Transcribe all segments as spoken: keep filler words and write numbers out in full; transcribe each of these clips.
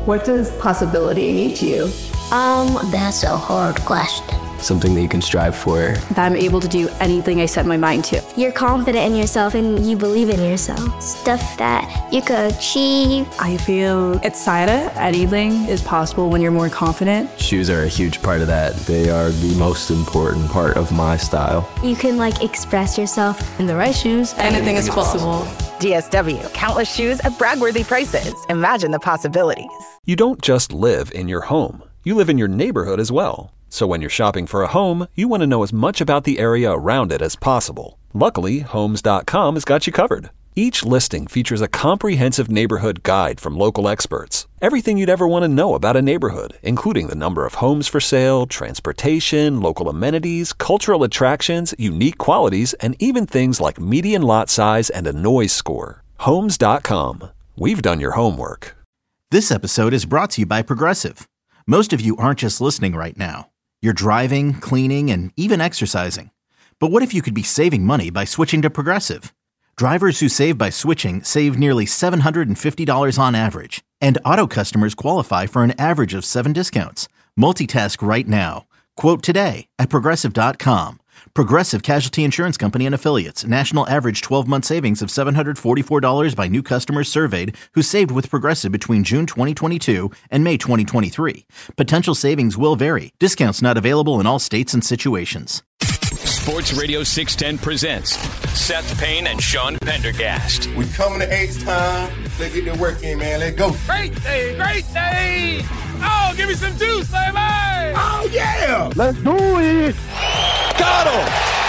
What does possibility mean to you? Um, that's a hard question. Something that you can strive for. That I'm able to do anything I set my mind to. You're confident in yourself and you believe in yourself. Stuff that you could achieve. I feel excited. Anything is possible when you're more confident. Shoes are a huge part of that. They are the most important part of my style. You can like express yourself. In the right shoes, anything is possible. D S W, countless shoes at brag-worthy prices. Imagine the possibilities. You don't just live in your home. You live in your neighborhood as well. So when you're shopping for a home, you want to know as much about the area around it as possible. Luckily, Homes dot com has got you covered. Each listing features a comprehensive neighborhood guide from local experts. Everything you'd ever want to know about a neighborhood, including the number of homes for sale, transportation, local amenities, cultural attractions, unique qualities, and even things like median lot size and a noise score. Homes dot com. We've done your homework. This episode is brought to you by Progressive. Most of you aren't just listening right now. You're driving, cleaning, and even exercising. But what if you could be saving money by switching to Progressive? Drivers who save by switching save nearly seven hundred fifty dollars on average. And auto customers qualify for an average of seven discounts. Multitask right now. Quote today at Progressive dot com. Progressive Casualty Insurance Company and Affiliates. National average twelve-month savings of seven hundred forty-four dollars by new customers surveyed who saved with Progressive between June twenty twenty-two and May twenty twenty-three. Potential savings will vary. Discounts not available in all states and situations. Sports Radio six ten presents Seth Payne and Sean Pendergast. We coming to H-Town. Let's get the work in, man. Let's go. Great day, great day. Oh, give me some juice, baby. Oh, yeah. Let's do it. Got him.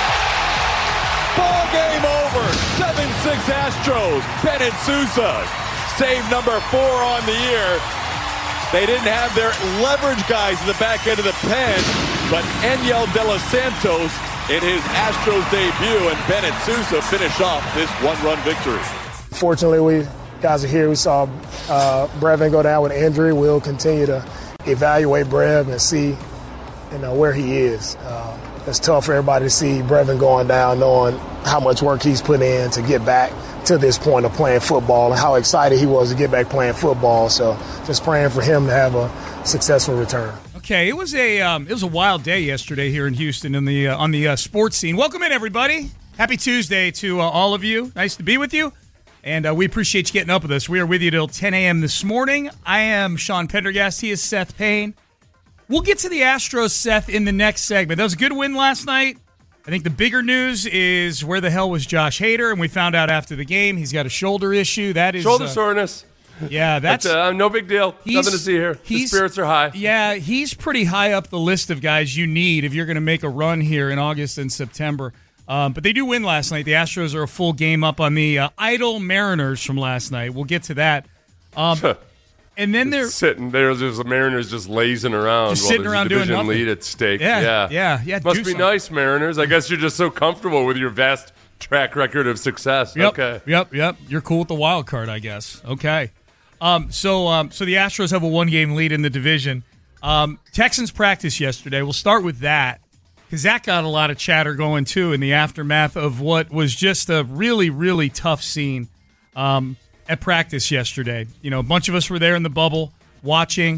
Ball game over. seven six Astros. Bennett Sousa. Save number four on the year. They didn't have their leverage guys in the back end of the pen, but Enyel De Los Santos in his Astros debut, and Bennett Sousa finish off this one-run victory. Fortunately, we guys are here. We saw uh, Brevin go down with injury. We'll continue to evaluate Brev and see, you know, where he is. Uh, it's tough for everybody to see Brevin going down, knowing how much work he's put in to get back to this point of playing football and how excited he was to get back playing football. So just praying for him to have a successful return. Okay, it was a um, it was a wild day yesterday here in Houston in the uh, on the uh, sports scene. Welcome in, everybody. Happy Tuesday to uh, all of you. Nice to be with you, and uh, we appreciate you getting up with us. We are with you till ten a.m. this morning. I am Sean Pendergast. He is Seth Payne. We'll get to the Astros, Seth, in the next segment. That was a good win last night. I think the bigger news is where the hell was Josh Hader, and we found out after the game he's got a shoulder issue. That is shoulder uh, soreness. Yeah, that's uh, no big deal. Nothing to see here. The spirits are high. Yeah, he's pretty high up the list of guys you need if you're going to make a run here in August and September. Um, but they do win last night. The Astros are a full game up on the uh, idle Mariners from last night. We'll get to that. Um, and then they're sitting there. There's the Mariners just lazing around. Just sitting around doing nothing. Lead at stake. Yeah, yeah, yeah. yeah Must be something. Nice, Mariners. I guess you're just so comfortable with your vast track record of success. Yep, okay. Yep. Yep. You're cool with the wild card, I guess. Okay. Um, so, um, so the Astros have a one-game lead in the division. Um, Texans practice yesterday. We'll start with that because that got a lot of chatter going too in the aftermath of what was just a really, really tough scene um, at practice yesterday. You know, a bunch of us were there in the bubble watching,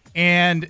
and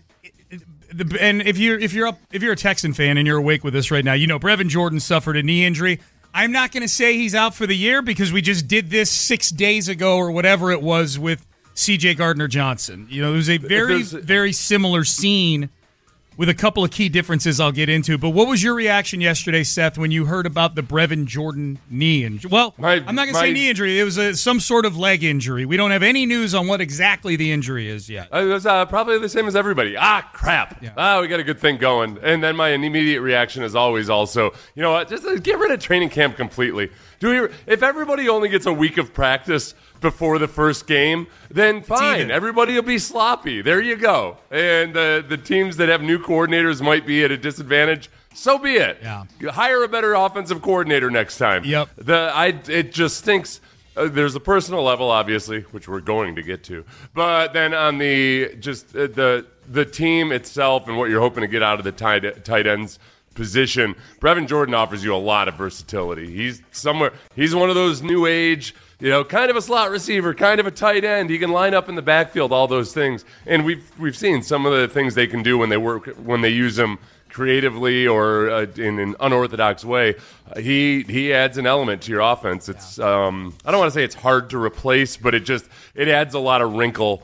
the and if you're if you're up if you're a Texan fan and you're awake with us right now, you know Brevin Jordan suffered a knee injury. I'm not going to say he's out for the year because we just did this six days ago or whatever it was with C J Gardner-Johnson. You know, it was a very, very similar scene with a couple of key differences I'll get into. But what was your reaction yesterday, Seth, when you heard about the Brevin Jordan knee injury? Well, my, I'm not going to say knee injury. It was a, some sort of leg injury. We don't have any news on what exactly the injury is yet. It was uh, probably the same as everybody. Ah, crap. Yeah. Ah, we got a good thing going. And then my immediate reaction is always also, you know what, just uh, get rid of training camp completely. Do we? If everybody only gets a week of practice before the first game, then fine. Everybody will be sloppy. There you go. And uh, the teams that have new coordinators might be at a disadvantage. So be it. Yeah. Hire a better offensive coordinator next time. Yep. The I it just stinks. Uh, there's a personal level, obviously, which we're going to get to. But then on the just uh, the the team itself and what you're hoping to get out of the tight tight ends position, Brevin Jordan offers you a lot of versatility. He's somewhere. He's one of those new age You know, kind of a slot receiver, kind of a tight end. He can line up in the backfield, all those things. And we've we've seen some of the things they can do when they work when they use him creatively or uh, in an unorthodox way. Uh, he he adds an element to your offense. It's um, I don't want to say it's hard to replace, but it just it adds a lot of wrinkle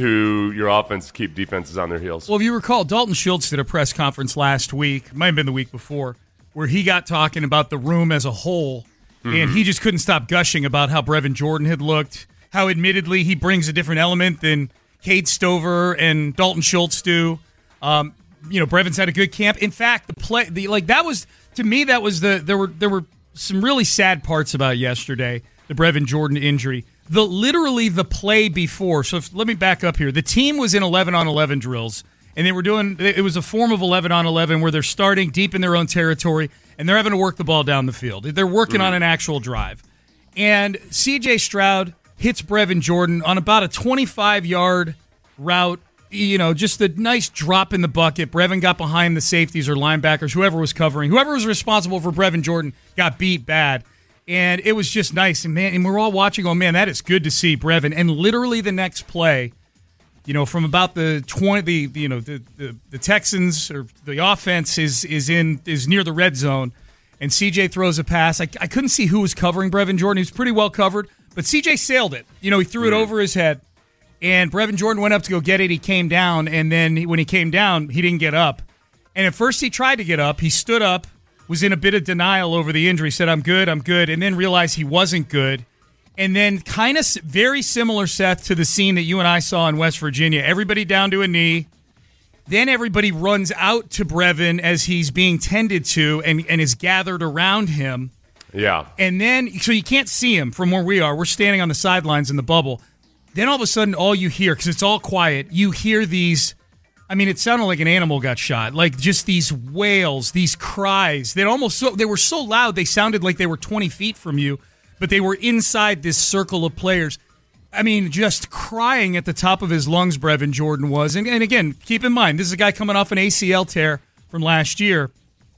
to your offense to keep defenses on their heels. Well, if you recall, Dalton Schultz did a press conference last week, might have been the week before, where he got talking about the room as a whole. Mm-hmm. And he just couldn't stop gushing about how Brevin Jordan had looked, how admittedly he brings a different element than Cade Stover and Dalton Schultz do. Um, you know, Brevin's had a good camp. In fact, the play, the like that was to me that was the there were there were some really sad parts about yesterday, the Brevin Jordan injury. The literally the play before. So if, let me back up here. The team was in eleven on eleven drills, and they were doing it was a form of eleven on eleven where they're starting deep in their own territory. And they're having to work the ball down the field. They're working mm-hmm. on an actual drive. And C J Stroud hits Brevin Jordan on about a twenty-five-yard route, you know, just a nice drop in the bucket. Brevin got behind the safeties or linebackers, whoever was covering. Whoever was responsible for Brevin Jordan got beat bad. And it was just nice. And, man, and we're all watching going, man, that is good to see Brevin. And literally the next play, you know, from about the twenty, the you know the, the, the Texans or the offense is is in is near the red zone, and C J throws a pass. I, I couldn't see who was covering Brevin Jordan. He was pretty well covered, but C J sailed it. You know, he threw it over his head, and Brevin Jordan went up to go get it. He came down, and then he, when he came down, he didn't get up. And at first, he tried to get up. He stood up, was in a bit of denial over the injury. Said, "I'm good, I'm good," and then realized he wasn't good. And then kind of very similar, Seth, to the scene that you and I saw in West Virginia. Everybody down to a knee. Then everybody runs out to Brevin as he's being tended to and, and is gathered around him. Yeah. And then, so you can't see him from where we are. We're standing on the sidelines in the bubble. Then all of a sudden, all you hear, because it's all quiet, you hear these, I mean, it sounded like an animal got shot. Like just these wails, these cries. They almost so, they were so loud, they sounded like they were twenty feet from you. But they were inside this circle of players. I mean, just crying at the top of his lungs, Brevin Jordan was. And, and again, keep in mind, this is a guy coming off an A C L tear from last year.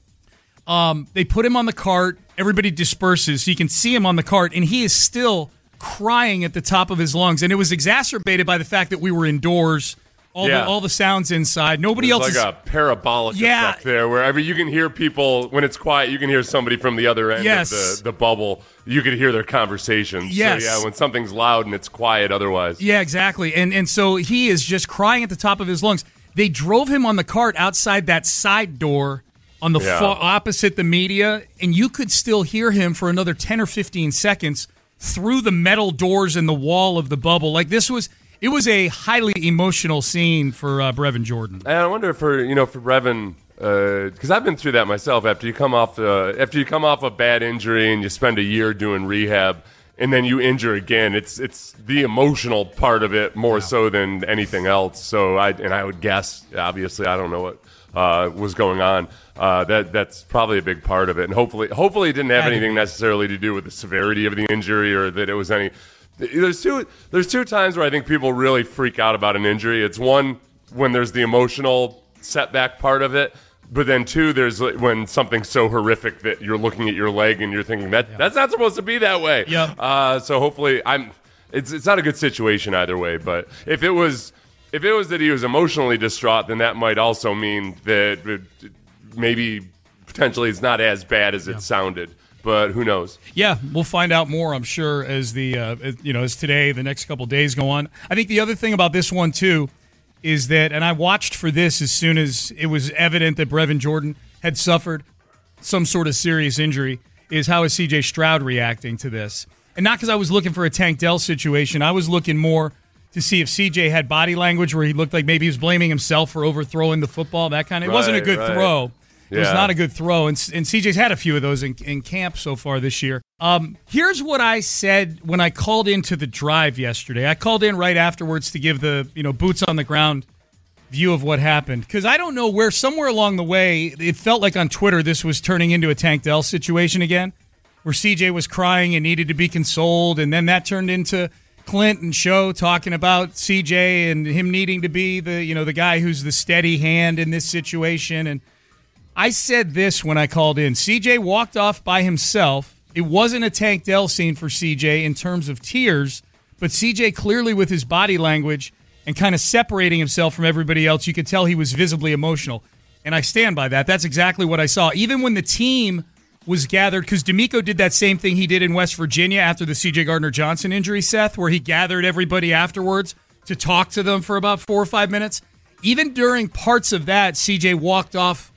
Um, they put him on the cart. Everybody disperses. So you can see him on the cart, and he is still crying at the top of his lungs. And it was exacerbated by the fact that we were indoors. All yeah. the all the sounds inside. Nobody There's else like is, a parabolic yeah. effect there, where I mean, you can hear people when it's quiet. You can hear somebody from the other end yes. of the, the bubble. You could hear their conversations. Yes. So, yeah, when something's loud and it's quiet, otherwise. Yeah, exactly. And and so he is just crying at the top of his lungs. They drove him on the cart outside that side door on the yeah. far opposite the media, and you could still hear him for another ten or fifteen seconds through the metal doors in the wall of the bubble. Like this was. It was a highly emotional scene for uh, Brevin Jordan. And I wonder for you know for Brevin, because uh, I've been through that myself. After you come off uh, after you come off a bad injury and you spend a year doing rehab, and then you injure again, it's it's the emotional part of it more yeah. so than anything else. So I and I would guess, obviously, I don't know what uh, was going on. Uh, that that's probably a big part of it, and hopefully hopefully it didn't have anything necessarily to do with the severity of the injury or that it was any. There's two there's two times where I think people really freak out about an injury. It's one when there's the emotional setback part of it, but then two, there's when something's so horrific that you're looking at your leg and you're thinking that yeah. that's not supposed to be that way. Yeah. Uh, so hopefully, I'm. It's it's not a good situation either way. But if it was if it was that he was emotionally distraught, then that might also mean that it, maybe potentially it's not as bad as yeah. it sounded. But who knows? Yeah, we'll find out more, I'm sure, as the uh, you know as today, the next couple of days go on. I think the other thing about this one too is that, and I watched for this as soon as it was evident that Brevin Jordan had suffered some sort of serious injury, is how is C J Stroud reacting to this? And not because I was looking for a Tank Dell situation. I was looking more to see if C J had body language where he looked like maybe he was blaming himself for overthrowing the football, that kind of. It right, wasn't a good right. throw. It yeah. was not a good throw, and, and C J's had a few of those in, in camp so far this year. Um, here's what I said when I called into the drive yesterday. I called in right afterwards to give the you know boots on the ground view of what happened, because I don't know where, somewhere along the way, it felt like on Twitter this was turning into a Tank Dell situation again, where C J was crying and needed to be consoled, and then that turned into Clint and Show talking about C J and him needing to be the you know the guy who's the steady hand in this situation. And I said this when I called in. C J walked off by himself it wasn't a Tank Dell scene for C J in terms of tears, but C J clearly with his body language and kind of separating himself from everybody else, you could tell he was visibly emotional. And I stand by that. That's exactly what I saw. Even when the team was gathered, because D'Amico did that same thing he did in West Virginia after the C J Gardner-Johnson injury, Seth, where he gathered everybody afterwards to talk to them for about four or five minutes. Even during parts of that, C J walked off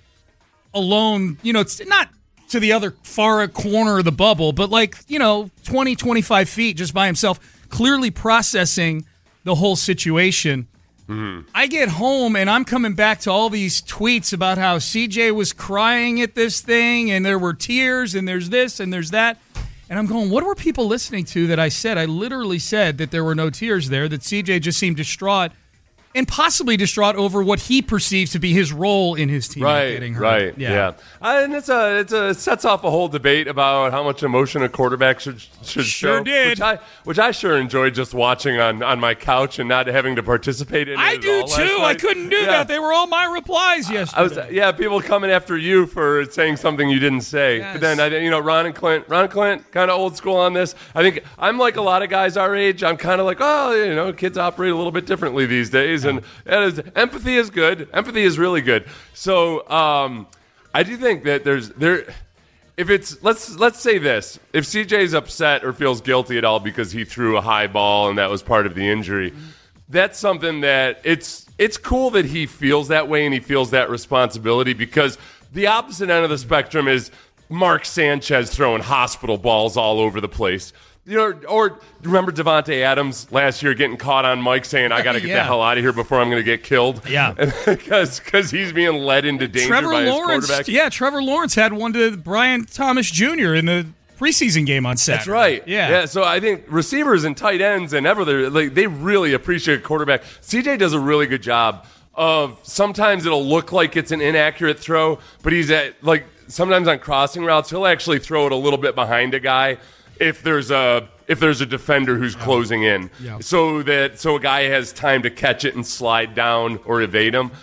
alone, you know, it's not to the other far corner of the bubble, but like, you know, twenty, twenty-five feet just by himself, clearly processing the whole situation. Mm-hmm. I get home and I'm coming back to all these tweets about how C J was crying at this thing and there were tears and there's this and there's that. And I'm going, what were people listening to that I said? I literally said that there were no tears there, that C J just seemed distraught and possibly distraught over what he perceives to be his role in his team right, getting hurt. Right, yeah. yeah. Uh, and it's a, it's a, it sets off a whole debate about how much emotion a quarterback should should sure show. Did. Which I, which I sure enjoyed just watching on, on my couch and not having to participate in it I at do all too. I couldn't do yeah. that. They were all my replies yesterday. I was, yeah, people coming after you for saying something you didn't say. Yes. But then, I, you know, Ron and Clint, Ron and Clint, kind of old school on this. I think I'm like a lot of guys our age. I'm kind of like, oh, you know, kids operate a little bit differently these days. And that is, empathy is good. Empathy is really good. So um, I do think that there's there. If it's let's let's say this: if C J's upset or feels guilty at all because he threw a high ball and that was part of the injury, that's something that it's it's cool that he feels that way and he feels that responsibility, because the opposite end of the spectrum is Mark Sanchez throwing hospital balls all over the place. You know, or remember Devontae Adams last year getting caught on mic saying, I got to get yeah. the hell out of here before I'm going to get killed? Yeah. Because he's being led into danger Trevor by Lawrence, his quarterback. Yeah, Trevor Lawrence had one to Brian Thomas Junior in the preseason game on Saturday. That's right. Yeah. Yeah. So I think receivers and tight ends and ever, like, they really appreciate a quarterback. C J does a really good job of, sometimes it'll look like it's an inaccurate throw, but he's at, like, sometimes on crossing routes, he'll actually throw it a little bit behind a guy if there's a if there's a defender who's closing in, yeah. so that so a guy has time to catch it and slide down or evade him.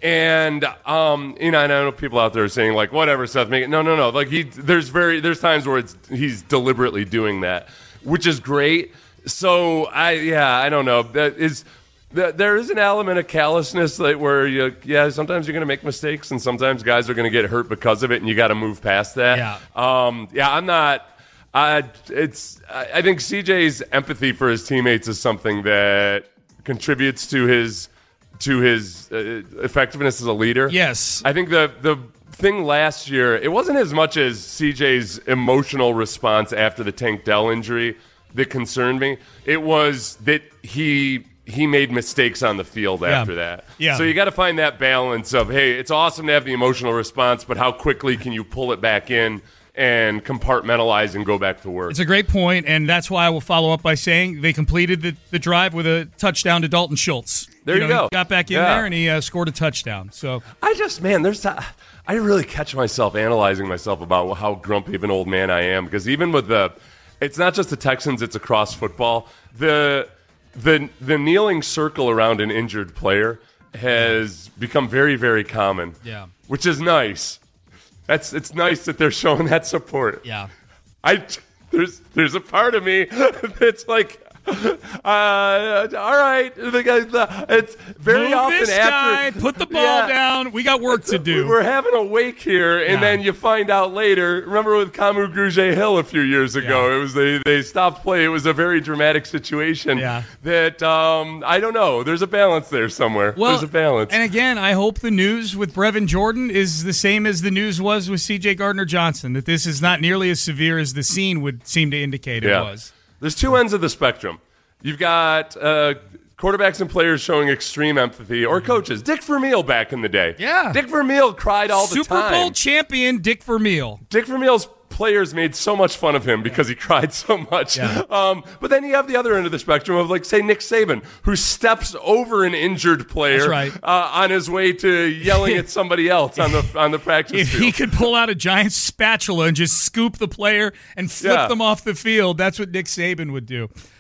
And um, you know, I know people out there are saying like, whatever, Seth, make it. No, no, no. Like he, there's very there's times where it's he's deliberately doing that, which is great. So I yeah, I don't know. That is. There is an element of callousness that where you, yeah, sometimes you're going to make mistakes, and sometimes guys are going to get hurt because of it, and you got to move past that. Yeah, um, yeah, I'm not. I it's. I think C J's empathy for his teammates is something that contributes to his to his uh, effectiveness as a leader. Yes, I think the the thing last year, it wasn't as much as C J's emotional response after the Tank Dell injury that concerned me. It was that he. He made mistakes on the field yeah. after that. Yeah. So you got to find that balance of, hey, it's awesome to have the emotional response, but how quickly can you pull it back in and compartmentalize and go back to work? It's a great point, and that's why I will follow up by saying they completed the, the drive with a touchdown to Dalton Schultz. There you, you know, go. He got back in yeah. there, and he uh, scored a touchdown. So I just, man, there's I really catch myself analyzing myself about how grumpy of an old man I am, because even with the, it's not just the Texans, it's across football. The The the kneeling circle around an injured player has become very, very common. Yeah. Which is nice. That's it's nice that they're showing that support. Yeah. I there's there's a part of me that's like, uh, all right. It's very Move often this after guy, put the ball yeah. down. We got work to do. We're having a wake here, and yeah. then you find out later. Remember with Kamu Grugier-Hill a few years ago? Yeah. It was they they stopped play. It was a very dramatic situation. Yeah. That um, I don't know. There's a balance there somewhere. Well, There's a balance. And again, I hope the news with Brevin Jordan is the same as the news was with C J Gardner-Johnson. That this is not nearly as severe as the scene would seem to indicate it yeah. was. There's two ends of the spectrum. You've got uh, quarterbacks and players showing extreme empathy, or coaches. Dick Vermeil back in the day. Yeah. Dick Vermeil cried all the Super time. Bowl champion Dick Vermeil. Dick Vermeil's players made so much fun of him because he cried so much. Yeah. Um, but then you have the other end of the spectrum of, like, say, Nick Saban, who steps over an injured player That's right. uh, on his way to yelling at somebody else on the on the practice If field. he could pull out a giant spatula and just scoop the player and flip Yeah. them off the field, that's what Nick Saban would do.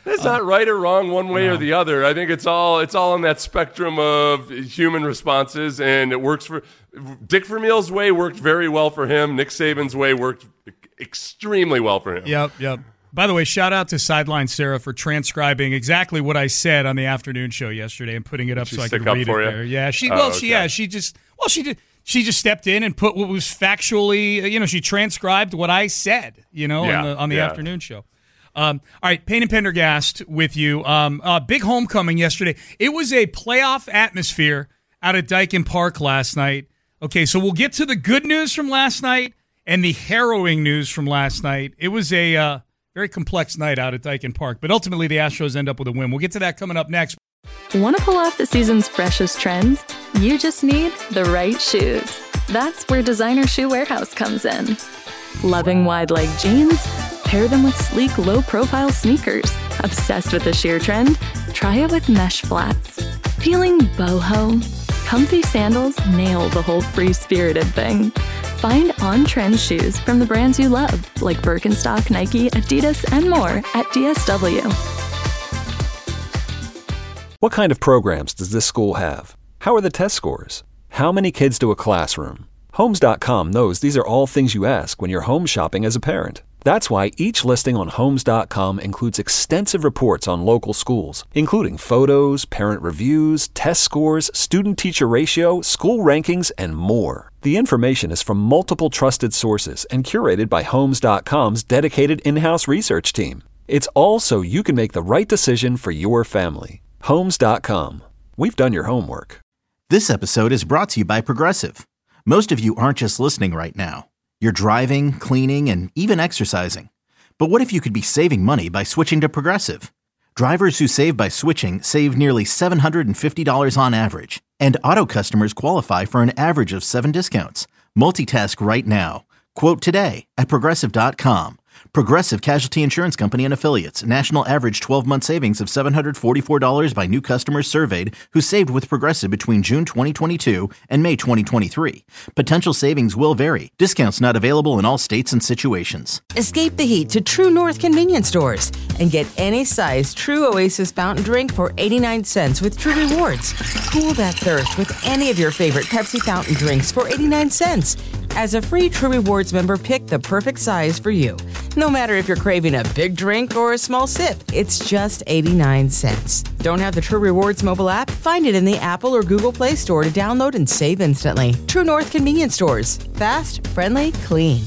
It's not right or wrong one way no. or the other. I think it's all it's all on that spectrum of human responses, and it works for Dick Vermeil's way worked very well for him. Nick Saban's way worked extremely well for him. Yep, yep. By the way, shout out to Sideline Sarah for transcribing exactly what I said on the afternoon show yesterday and putting it up Did so she I could stick up read for it you? there. Yeah, she Oh, well, she okay. yeah, she just well, she did. She just stepped in and put what was factually, you know, she transcribed what I said, you know, Yeah, on the on the yeah. afternoon show. Um, all right, Payne and Pendergast with you. Um, uh, big homecoming yesterday. It was a playoff atmosphere out at Daikin Park last night. Okay, so we'll get to the good news from last night and the harrowing news from last night. It was a uh, very complex night out at Daikin Park, but ultimately the Astros end up with a win. We'll get to that coming up next. Want to pull off the season's freshest trends? You just need the right shoes. That's where Designer Shoe Warehouse comes in. Loving wide leg jeans? Pair them with sleek, low-profile sneakers. Obsessed with the sheer trend? Try it with mesh flats. Feeling boho? Comfy sandals nail the whole free-spirited thing. Find on-trend shoes from the brands you love, like Birkenstock, Nike, Adidas, and more at D S W. What kind of programs does this school have? How are the test scores? How many kids do a classroom? Homes dot com knows these are all things you ask when you're home shopping as a parent. That's why each listing on Homes dot com includes extensive reports on local schools, including photos, parent reviews, test scores, student-teacher ratio, school rankings, and more. The information is from multiple trusted sources and curated by Homes dot com's dedicated in-house research team. It's all so you can make the right decision for your family. Homes dot com. We've done your homework. This episode is brought to you by Progressive. Most of you aren't just listening right now. You're driving, cleaning, and even exercising. But what if you could be saving money by switching to Progressive? Drivers who save by switching save nearly seven hundred fifty dollars on average. And auto customers qualify for an average of seven discounts. Multitask right now. Quote today at Progressive dot com. Progressive Casualty Insurance Company and Affiliates. National average twelve-month savings of seven hundred forty-four dollars by new customers surveyed who saved with Progressive between June twenty twenty-two and May twenty twenty-three. Potential savings will vary. Discounts not available in all states and situations. Escape the heat to True North convenience stores and get any size True Oasis fountain drink for eighty-nine cents with True Rewards. Cool that thirst with any of your favorite Pepsi fountain drinks for eighty-nine cents. As a free True Rewards member, pick the perfect size for you. No matter if you're craving a big drink or a small sip, it's just eighty-nine cents. Don't have the True Rewards mobile app? Find it in the Apple or Google Play Store to download and save instantly. True North convenience stores. Fast, friendly, clean.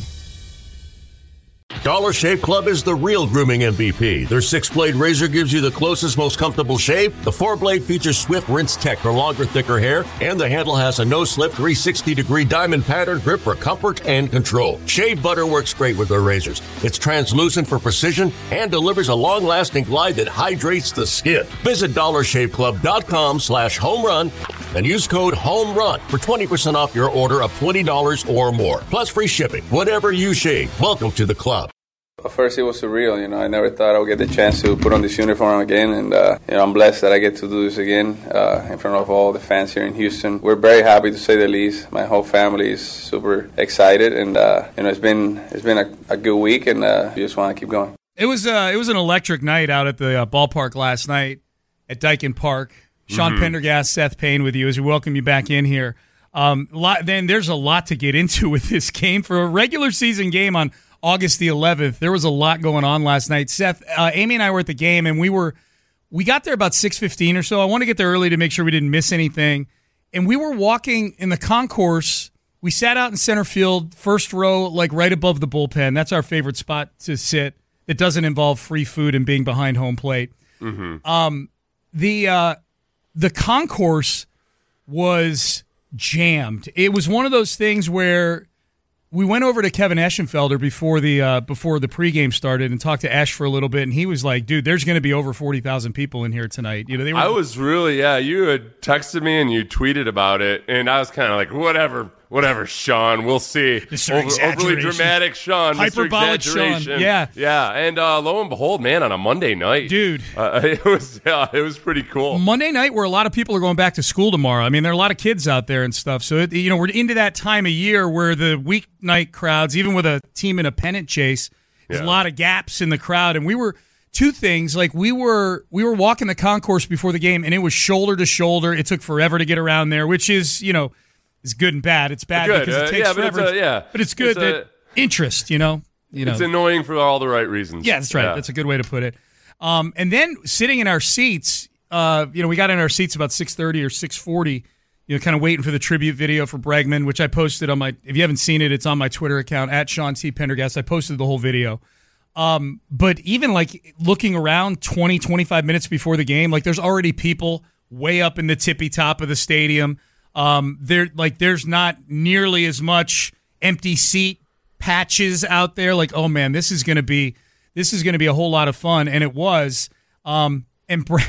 Dollar Shave Club is the real grooming M V P. Their six-blade razor gives you the closest, most comfortable shave. The four-blade features Swift Rinse Tech for longer, thicker hair. And the handle has a no-slip three sixty degree diamond pattern grip for comfort and control. Shave butter works great with their razors. It's translucent for precision and delivers a long-lasting glide that hydrates the skin. Visit dollar shave club dot com slash home run and use code HOMERUN for twenty percent off your order of twenty dollars or more. Plus free shipping. Whatever you shave, welcome to the club. At first, it was surreal. You know, I never thought I would get the chance to put on this uniform again, and uh, you know, I'm blessed that I get to do this again uh, in front of all the fans here in Houston. We're very happy, to say the least. My whole family is super excited, and uh, you know, it's been it's been a, a good week, and uh, we just want to keep going. It was uh, it was an electric night out at the uh, ballpark last night at Daikin Park. Sean Mm-hmm. Pendergast, Seth Payne with you as we welcome you back in here. Um, lot, then there's a lot to get into with this game for a regular season game on August the eleventh. There was a lot going on last night. Seth, uh, Amy and I were at the game, and we were we got there about six fifteen or so. I want to get there early to make sure we didn't miss anything. And we were walking in the concourse. We sat out in center field, first row, like right above the bullpen. That's our favorite spot to sit. It doesn't involve free food and being behind home plate. Mm-hmm. Um, the uh, the concourse was jammed. It was one of those things where we went over to Kevin Eschenfelder before the uh, before the pregame started and talked to Esch for a little bit, and he was like, "Dude, there's going to be over forty thousand people in here tonight." You know, they were. I was really, yeah. You had texted me and you tweeted about it, and I was kind of like, whatever, whatever, Sean. We'll see. Mister Over, overly Exaggeration. dramatic, Sean. Mister Hyperbolic Sean. Exaggeration. Yeah, yeah. And uh, lo and behold, man, on a Monday night, dude, uh, it was yeah, it was pretty cool. Monday night, where a lot of people are going back to school tomorrow. I mean, there are a lot of kids out there and stuff. So it, you know, we're into that time of year where the weeknight crowds, even with a team in a pennant chase, there's Yeah. a lot of gaps in the crowd, and we were two things. Like we were we were walking the concourse before the game, and it was shoulder to shoulder. It took forever to get around there, which is, you know, is good and bad. It's bad good. because it uh, takes yeah, forever. But it's a, yeah, but it's good it's that a, interest, you know. You know, it's annoying for all the right reasons. Yeah, that's right. Yeah. That's a good way to put it. Um, and then sitting in our seats, uh, you know, we got in our seats about six thirty or six forty, you know, kind of waiting for the tribute video for Bregman, which I posted on my, if you haven't seen it, it's on my Twitter account, at Sean T. Pendergast. I posted the whole video. Um, but even like looking around twenty, twenty-five minutes before the game, like there's already people way up in the tippy top of the stadium. Um, there, like there's not nearly as much empty seat patches out there. Like, oh man, this is going to be, this is going to be a whole lot of fun. And it was, um, and Bre-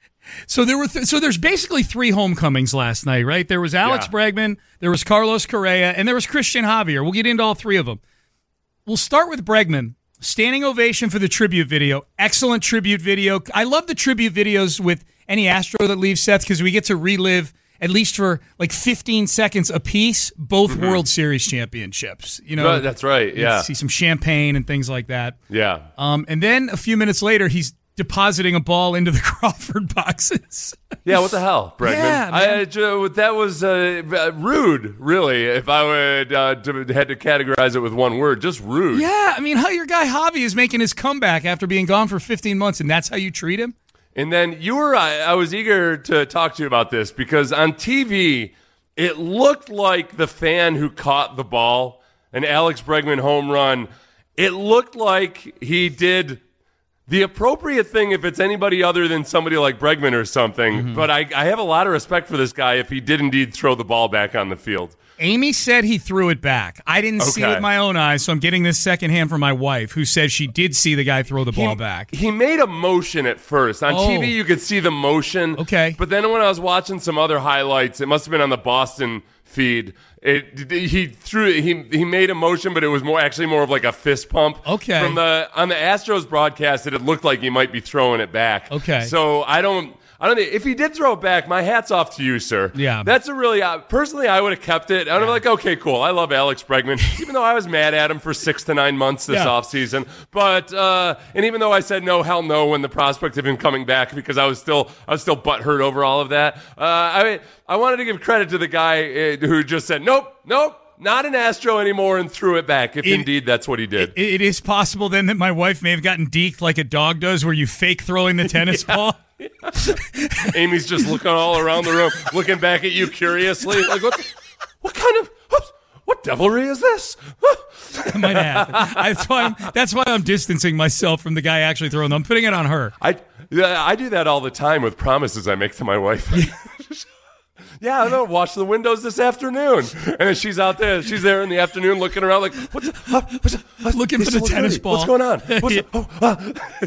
so there were, th- so there's basically three homecomings last night, right? There was Alex yeah. Bregman, there was Carlos Correa, and there was Christian Javier. We'll get into all three of them. We'll start with Bregman. Standing ovation for the tribute video. Excellent tribute video. I love the tribute videos with any Astro that leaves, Seth, because we get to relive, at least for like fifteen seconds a piece, both mm-hmm. World Series championships. You know, that's right. Yeah, see some champagne and things like that. Yeah. Um, and then a few minutes later, he's depositing a ball into the Crawford boxes. Yeah, what the hell, Bregman? Yeah, I, uh, that was uh, rude, really. If I would uh, to, had to categorize it with one word, just rude. Yeah, I mean, how your guy Javi is making his comeback after being gone for fifteen months, and that's how you treat him? And then you were, I, I was eager to talk to you about this because on T V, it looked like the fan who caught the ball, an Alex Bregman home run, it looked like he did the appropriate thing if it's anybody other than somebody like Bregman or something. Mm-hmm. But I, I have a lot of respect for this guy if he did indeed throw the ball back on the field. Amy said he threw it back. I didn't okay. see it with my own eyes, so I'm getting this secondhand from my wife, who says she did see the guy throw the ball he, back. He made a motion at first. On oh. T V, you could see the motion. Okay. But then when I was watching some other highlights, it must have been on the Boston feed. It, he threw he he made a motion, but it was more actually more of like a fist pump. Okay. From the on the Astros broadcast, it, it looked like he might be throwing it back. Okay. So I don't. I don't think if he did throw it back, my hat's off to you, sir. Yeah. That's a really, uh, personally, I would have kept it. I would have been like, okay, cool. I love Alex Bregman, even though I was mad at him for six to nine months this yeah. offseason. But, uh, and even though I said no, hell no, when the prospect of him coming back, because I was still, I was still butthurt over all of that. Uh, I, I wanted to give credit to the guy uh, who just said, nope, nope. Not an Astro anymore, and threw it back, if it, indeed that's what he did. It, it is possible then that my wife may have gotten deked like a dog does, where you fake throwing the tennis yeah. ball. Yeah. Amy's just looking all around the room, looking back at you curiously. Like, what, the, what kind of, what, what devilry is this? I might have. I, that's, why I'm, that's why I'm distancing myself from the guy actually throwing them. I'm putting it on her. I, yeah, I do that all the time with promises I make to my wife. Yeah, I'm going to wash the windows this afternoon. And then she's out there. She's there in the afternoon looking around like, what's, uh, what's, uh, looking for the tennis ready. ball. What's going on? What's, oh, uh.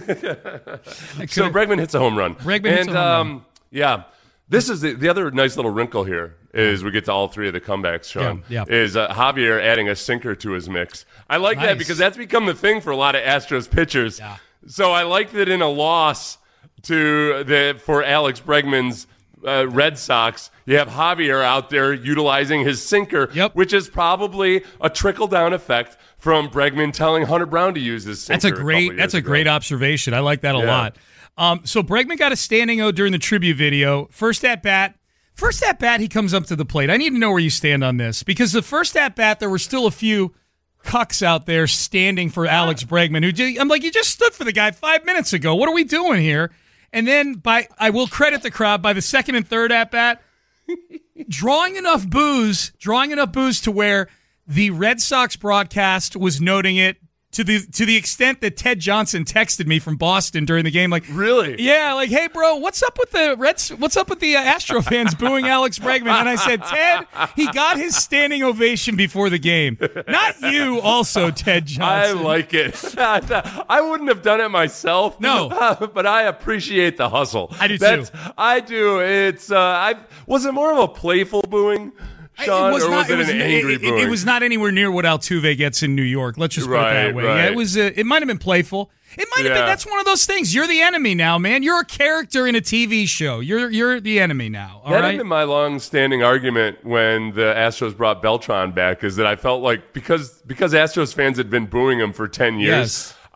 So Bregman hits a home run. Bregman and, hits a home um, run. Yeah. This is the, the other nice little wrinkle here is we get to all three of the comebacks, Sean, yeah, yeah. is uh, Javier adding a sinker to his mix. I like nice. that because that's become the thing for a lot of Astros pitchers. Yeah. So I like that in a loss to the for Alex Bregman's Uh, Red Sox, you have Javier out there utilizing his sinker, yep. which is probably a trickle-down effect from Bregman telling Hunter Brown to use his sinker. That's a great. A that's a ago. great observation. I like that a yeah. lot. Um, so Bregman got a standing O during the tribute video. First at bat, first at bat, he comes up to the plate. I need to know where you stand on this because the first at bat, there were still a few cucks out there standing for Alex Bregman. Who did, I'm like, you just stood for the guy five minutes ago. What are we doing here? And then by I will credit the crowd by the second and third at bat, drawing enough boos, drawing enough boos to where the Red Sox broadcast was noting it to the to the extent that Ted Johnson texted me from Boston during the game, like, really? Yeah, like, hey, bro, what's up with the Reds? What's up with the uh, Astro fans booing Alex Bregman? And I said, Ted, he got his standing ovation before the game. Not you, also, Ted Johnson. I like it. I wouldn't have done it myself. No, but I appreciate the hustle. I do That's, too. I do. It's. Uh, I was it more of a playful booing? Sean, it was or not, was it, it was, an angry it, booing? It, it was not anywhere near what Altuve gets in New York. Let's just put right, it that way. Right. Yeah, it was. Uh, it might have been playful. It might have yeah. been. That's one of those things. You're the enemy now, man. You're a character in a T V show. You're you're the enemy now. All that right? had been my long-standing argument when the Astros brought Beltran back. Is that I felt like because because Astros fans had been booing him for ten years. Yes.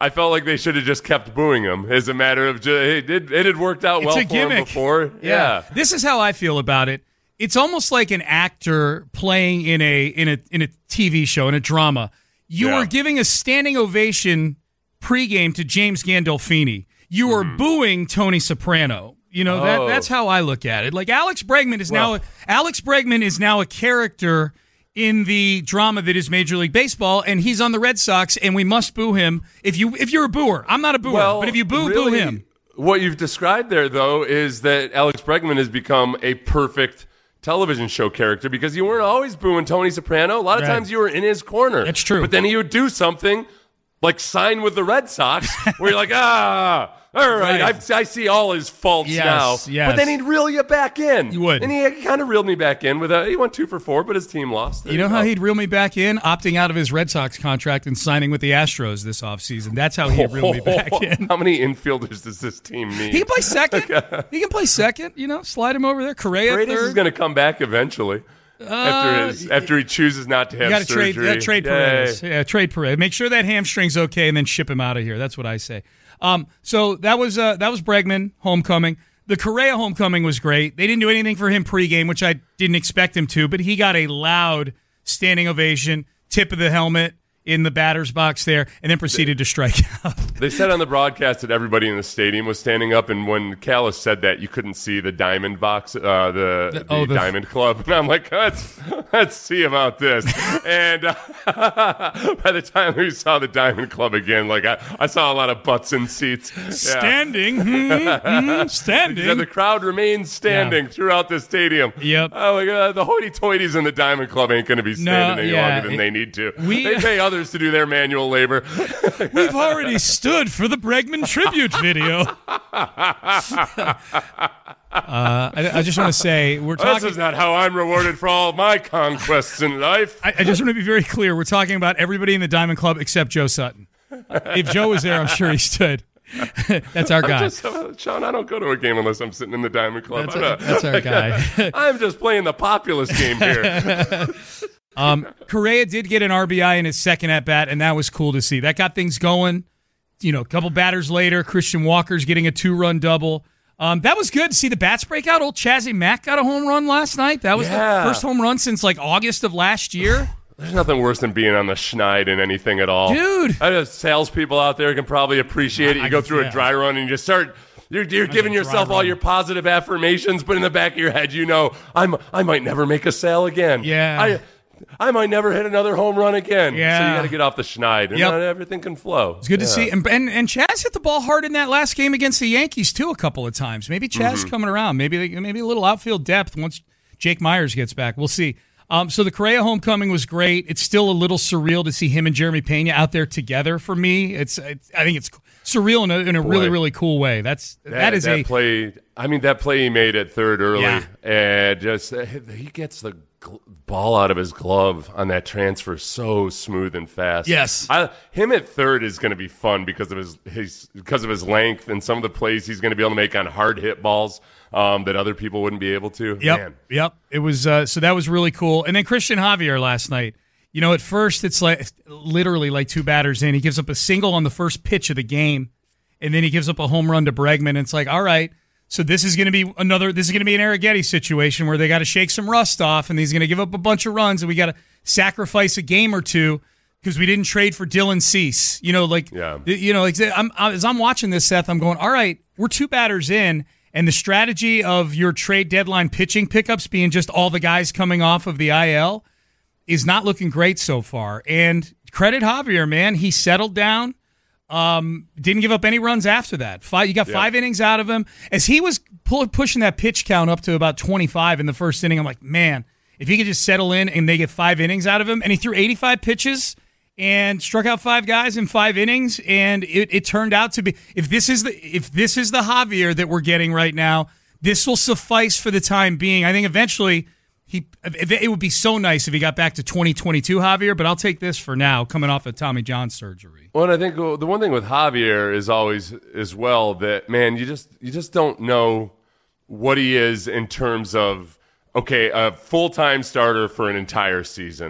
I felt like they should have just kept booing him as a matter of just, it, it, it had worked out It's well a for gimmick. him before. Yeah. Yeah. This is how I feel about it. It's almost like an actor playing in a in a in a T V show, in a drama. You Yeah. are giving a standing ovation pregame to James Gandolfini. You are Mm-hmm. booing Tony Soprano. You know, that Oh. that's how I look at it. Like Alex Bregman is Well- now Alex Bregman is now a character in the drama that is Major League Baseball, and he's on the Red Sox, and we must boo him. If you if you're a booer, I'm not a booer, Well, but if you boo, really, boo him. What you've described there, though, is that Alex Bregman has become a perfect television show character because you weren't always booing Tony Soprano. A lot of Right. times you were in his corner. That's true. But then he would do something like sign with the Red Sox where you're like, ah, all right, Right. I, I see all his faults Yes, now. yes. But then he'd reel you back in. He would. And he kind of reeled me back in with a, he went two for four, but his team lost. There You know go. how he'd reel me back in? Opting out of his Red Sox contract and signing with the Astros this offseason. That's how he'd reel me back in. How many infielders does this team need? He can play second. He can play second. You know, slide him over there. Correa Paredes third. is going to come back eventually. after his, after he chooses not to have You got to surgery. trade, you gotta trade Yay. Paredes. Yeah, trade Paredes. Make sure that hamstring's okay, and then ship him out of here. That's what I say. Um, so that was uh, that was Bregman homecoming. The Correa homecoming was great. They didn't do anything for him pregame, which I didn't expect him to, but he got a loud standing ovation, tip of the helmet in the batter's box there, and then proceeded to strike out. They said on the broadcast that everybody in the stadium was standing up, and when Callis said that, you couldn't see the diamond box, uh, the, the, oh, the- diamond club. And I'm like, let's let's see about this. And uh, by the time we saw the diamond club again, like I, I saw a lot of butts in seats. Yeah. Standing, mhm, mhm, standing. Yeah, the crowd remains standing Yeah. throughout the stadium. Yep. Oh my God, the hoity-toities in the diamond club ain't going to be standing No, any yeah, longer than it- they need to. we- they pay others to do their manual labor. We've already stood for the Bregman tribute video. uh, I, I just want to say we're This talking. is not how I'm rewarded for all my conquests in life. I, I just want to be very clear. We're talking about everybody in the Diamond Club except Joe Sutton. If Joe was there, I'm sure he stood. That's our I'm guy. just, uh, Sean, I don't go to a game unless I'm sitting in the Diamond Club. That's I'm our- not- that's our guy. I'm just playing the populist game here. Um, Correa did get an R B I in his second at bat, and that was cool to see. That got things going. You know, a couple batters later, Christian Walker's getting a two-run double. Um, that was good to see the bats break out. Old Chazzy Mack got a home run last night. That was Yeah. the first home run since like August of last year. There's nothing worse than being on the schneid in anything at all. Dude. I know salespeople out there can probably appreciate it. You I go can- through yeah. a dry run and you just start... You're, you're giving a dry yourself all run. your positive affirmations, but in the back of your head, you know, I'm, I might never make a sale again. Yeah. I, I might never hit another home run again. Yeah. So you got to get off the schneid, and Yep. not everything can flow. It's good to Yeah. see. And, and and Chaz hit the ball hard in that last game against the Yankees too, a couple of times. Maybe Chaz Mhm. coming around. Maybe maybe a little outfield depth once Jake Myers gets back. We'll see. Um, so the Correa homecoming was great. It's still a little surreal to see him and Jeremy Pena out there together. For me, it's, it's I think it's surreal in a, in a Boy. really really cool way. That's that, that is that a play. I mean, that play he made at third early, Yeah. and just uh, he gets the gl- ball out of his glove on that transfer so smooth and fast. Yes. I, him at third is going to be fun because of his, his because of his length and some of the plays he's going to be able to make on hard hit balls um, that other people wouldn't be able to. Yep, Man. yep. It was uh, so that was really cool. And then Christian Javier last night. You know, at first it's like literally like two batters in. He gives up a single on the first pitch of the game, and then he gives up a home run to Bregman. And it's like, all right, so this is going to be another. This is going to be an Arrighetti situation where they got to shake some rust off, and he's going to give up a bunch of runs, and we got to sacrifice a game or two because we didn't trade for Dylan Cease. You know, like Yeah. you know, like I'm, as I'm watching this, Seth, I'm going, all right, we're two batters in. And the strategy of your trade deadline pitching pickups being just all the guys coming off of the I L is not looking great so far. And credit Javier, man. He settled down, um, didn't give up any runs after that. Five, you got Yeah. five innings out of him. As he was pull, pushing that pitch count up to about twenty-five in the first inning, I'm like, man, if he could just settle in and they get five innings out of him. And he threw eighty-five pitches and struck out five guys in five innings, and it, it turned out to be if this is the if this is the Javier that we're getting right now, this will suffice for the time being. I think eventually he it would be so nice if he got back to twenty twenty-two Javier, but I'll take this for now, coming off of Tommy John surgery. Well, and I think the one thing with Javier is always as well that, man, you just you just don't know what he is in terms of, okay, a full-time starter for an entire season. Yeah.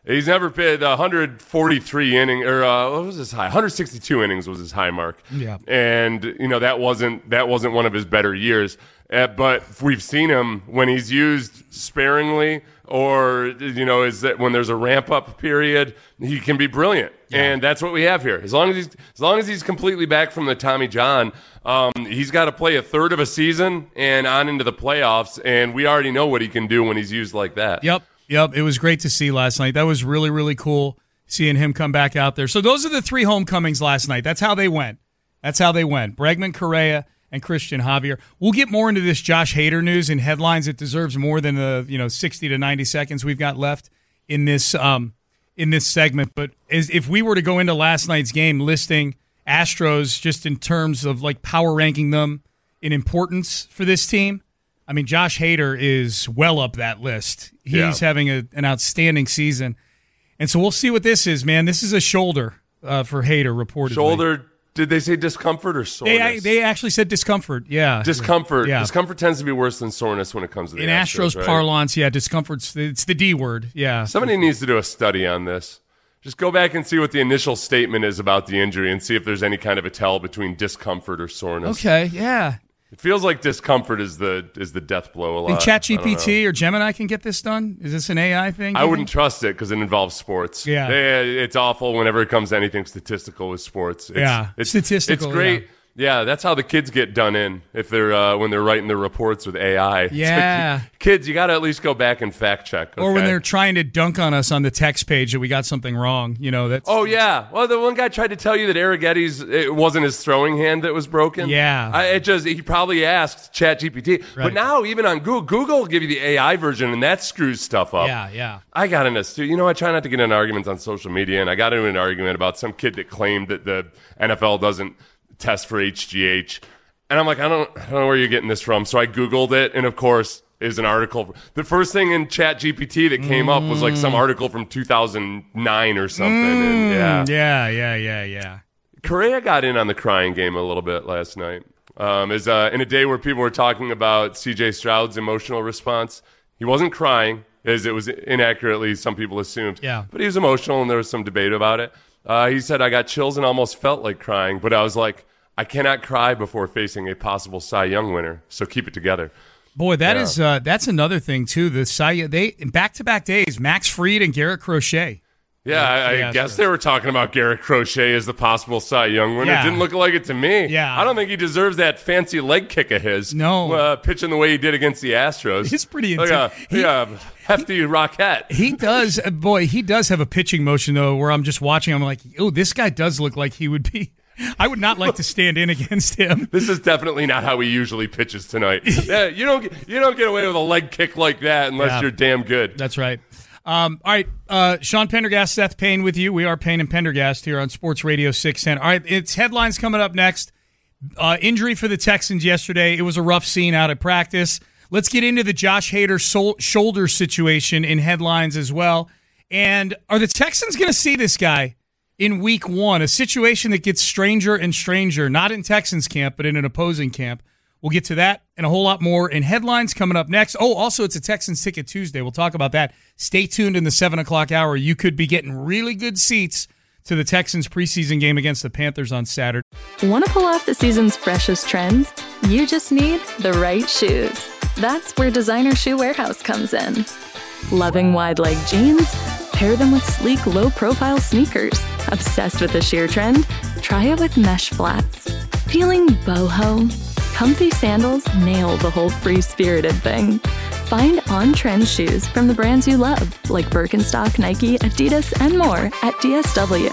He's never pitched one hundred forty-three innings, or uh, what was his high? one hundred sixty-two innings was his high mark. Yeah. And, you know, that wasn't that wasn't one of his better years. Uh, but we've seen him when he's used sparingly, or, you know, is that when there's a ramp-up period, he can be brilliant. Yeah. And that's what we have here. As long as he's as long as he's completely back from the Tommy John, um, he's got to play a third of a season and on into the playoffs, and we already know what he can do when he's used like that. Yep. Yep, it was great to see last night. That was really, really cool seeing him come back out there. So those are the three homecomings last night. That's how they went. That's how they went. Bregman, Correa, and Christian Javier. We'll get more into this Josh Hader news and headlines. It deserves more than the you know sixty to ninety seconds we've got left in this um, in this segment. But as, if we were to go into last night's game listing Astros just in terms of like power ranking them in importance for this team, I mean, Josh Hader is well up that list. He's yeah. having a, an outstanding season. And so we'll see what this is, man. This is a shoulder uh, for Hader, reportedly. Shoulder, did they say discomfort or soreness? They, they actually said discomfort, yeah. Discomfort. Yeah. Discomfort tends to be worse than soreness when it comes to the In Astros, Astros right? parlance, yeah, discomfort's it's the D word, yeah. Somebody needs to do a study on this. Just go back and see what the initial statement is about the injury and see if there's any kind of a tell between discomfort or soreness. Okay, yeah. It feels like discomfort is the is the death blow a lot. Think ChatGPT or Gemini can get this done? Is this an A I thing? I wouldn't think? trust it because it involves sports. Yeah. They, it's awful whenever it comes to anything statistical with sports. It's, yeah, it's, statistical. It's great. Yeah. Yeah, that's how the kids get done in if they're uh, when they're writing their reports with A I. Yeah, like, kids, you got to at least go back and fact check. Okay? Or when they're trying to dunk on us on the text page that we got something wrong. You know that's. Oh yeah, well the one guy tried to tell you that Arrigetti's it wasn't his throwing hand that was broken. Yeah, I, it just he probably asked ChatGPT. Right. But now even on Google, Google will give you the A I version, and that screws stuff up. Yeah, yeah. I got in a you know I try not to get in arguments on social media, and I got into an argument about some kid that claimed that the N F L doesn't test for H G H, and I'm like, I don't, I don't know where you're getting this from. So I Googled it, and of course, is an article. The first thing in ChatGPT that came mm. up was like some article from two thousand nine or something. Mm. And yeah, yeah, yeah, yeah, yeah. Correa got in on the crying game a little bit last night. Um, is uh, in a day where people were talking about C J Stroud's emotional response. He wasn't crying, as it was inaccurately some people assumed. Yeah, but he was emotional, and there was some debate about it. Uh, he said, I got chills and almost felt like crying, but I was like, I cannot cry before facing a possible Cy Young winner, so keep it together. Boy, that yeah. is uh, that's another thing, too. The Cy, they in back-to-back days, Max Fried and Garrett Crochet. Yeah, I, I yeah, guess they were talking about Garrett Crochet as the possible Cy Young winner. Yeah. It didn't look like it to me. Yeah. I don't think he deserves that fancy leg kick of his. No. Uh, pitching the way he did against the Astros. He's pretty like intense. a, he, like a hefty rocket. He does, boy, he does have a pitching motion, though, where I'm just watching. I'm like, oh, this guy does look like he would be. I would not like to stand in against him. This is definitely not how he usually pitches tonight. Yeah, you don't get, you don't get away with a leg kick like that unless yeah. you're damn good. That's right. Um, all right, uh, Sean Pendergast, Seth Payne with you. We are Payne and Pendergast here on Sports Radio six ten. All right, it's headlines coming up next. Uh, injury for the Texans yesterday. It was a rough scene out at practice. Let's get into the Josh Hader sol- shoulder situation in headlines as well. And are the Texans going to see this guy in week one? A situation that gets stranger and stranger, not in Texans camp, but in an opposing camp. We'll get to that and a whole lot more in headlines coming up next. Oh, also, it's a Texans Ticket Tuesday. We'll talk about that. Stay tuned in the seven o'clock hour. You could be getting really good seats to the Texans preseason game against the Panthers on Saturday. Want to pull off the season's freshest trends? You just need the right shoes. That's where Designer Shoe Warehouse comes in. Loving wide leg jeans? Pair them with sleek, low-profile sneakers. Obsessed with the sheer trend? Try it with mesh flats. Feeling boho? Comfy sandals nail the whole free-spirited thing. Find on-trend shoes from the brands you love, like Birkenstock, Nike, Adidas, and more at D S W.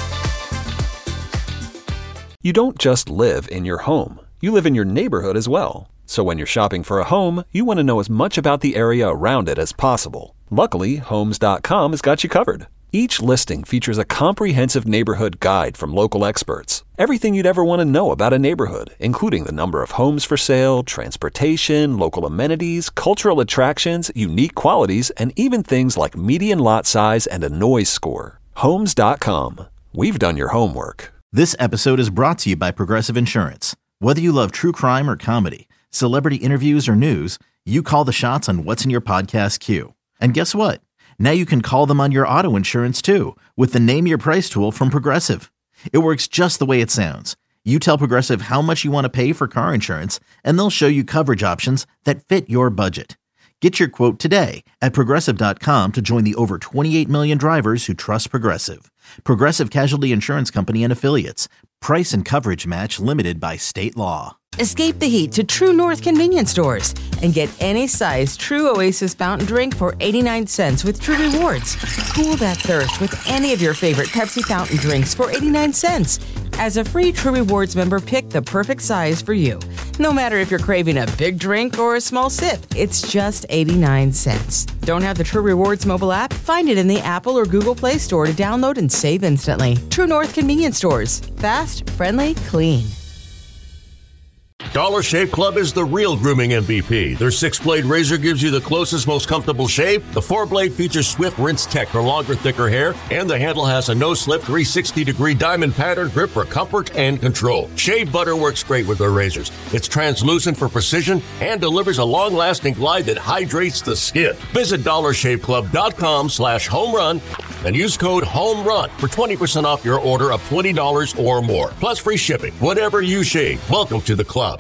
You don't just live in your home. You live in your neighborhood as well. So when you're shopping for a home, you want to know as much about the area around it as possible. Luckily, Homes dot com has got you covered. Each listing features a comprehensive neighborhood guide from local experts. Everything you'd ever want to know about a neighborhood, including the number of homes for sale, transportation, local amenities, cultural attractions, unique qualities, and even things like median lot size and a noise score. Homes dot com. We've done your homework. This episode is brought to you by Progressive Insurance. Whether you love true crime or comedy, celebrity interviews or news, you call the shots on what's in your podcast queue. And guess what? Now you can call them on your auto insurance too with the Name Your Price tool from Progressive. It works just the way it sounds. You tell Progressive how much you want to pay for car insurance, and they'll show you coverage options that fit your budget. Get your quote today at Progressive dot com to join the over twenty-eight million drivers who trust Progressive. Progressive Casualty Insurance Company and Affiliates. Price and coverage match limited by state law. Escape the heat to True North convenience stores and get any size True Oasis fountain drink for eighty-nine cents with True Rewards. Cool that thirst with any of your favorite Pepsi fountain drinks for eighty-nine cents. As a free True Rewards member, pick the perfect size for you. No matter if you're craving a big drink or a small sip, it's just eighty-nine cents. Don't have the True Rewards mobile app? Find it in the Apple or Google Play Store to download and save instantly. True North convenience stores. Fast, friendly, clean. Dollar Shave Club is the real grooming M V P. Their six-blade razor gives you the closest, most comfortable shave. The four-blade features swift rinse tech for longer, thicker hair, and the handle has a no-slip three sixty degree diamond pattern grip for comfort and control. Shave butter works great with their razors. It's translucent for precision and delivers a long-lasting glide that hydrates the skin. Visit dollar shave club dot com slash home run and use code HOMERUN for twenty percent off your order of twenty dollars or more. Plus free shipping. Whatever you shave, welcome to the club.